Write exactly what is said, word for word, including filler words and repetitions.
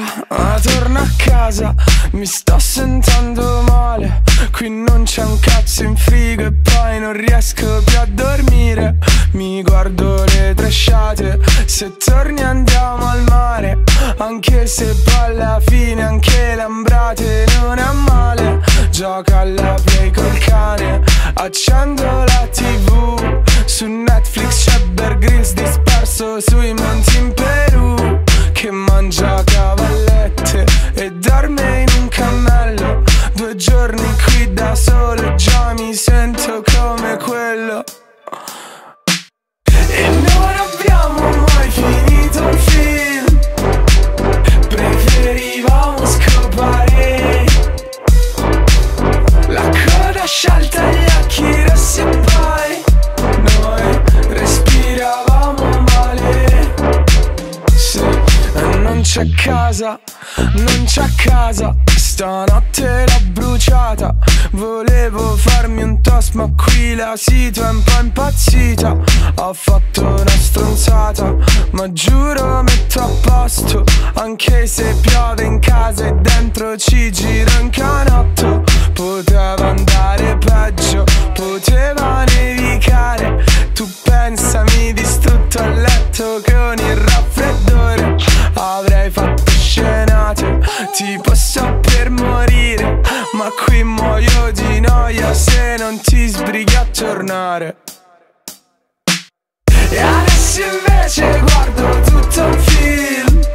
ma torno a casa, mi sto sentendo male. Qui non c'è un cazzo in frigo e poi non riesco più a dormire. Mi guardo le tresciate, se torni andiamo al mare. Anche se poi alla fine anche l'Ambrate non è male. Gioca alla play col cane, accendo la tv. Su Netflix c'è Bear Grylls disperso sui monti in Perù, che mangia cavallette e dorme in un cammello. Due giorni qui da solo e già mi sento come quello. E non abbiamo mai finito un film, preferivamo scopare. La coda sciolta, gli occhi rossi e poi noi respiravamo male. Sì, e non c'è casa, non c'è casa. Stanotte l'ho bruciata, volevo farmi un toast ma qui la situ è un po' impazzita. Ho fatto una stronzata, ma giuro metto a posto. Anche se piove in casa e dentro ci giro in canotto. Poteva andare peggio, poteva nevicare. Tu pensami distrutto a letto con il raffreddore. Avrei fatto scenate, tipo sto per morire, ma qui muoio di noia se non ti sbrighi a tornare. E adesso invece guardo tutto un film,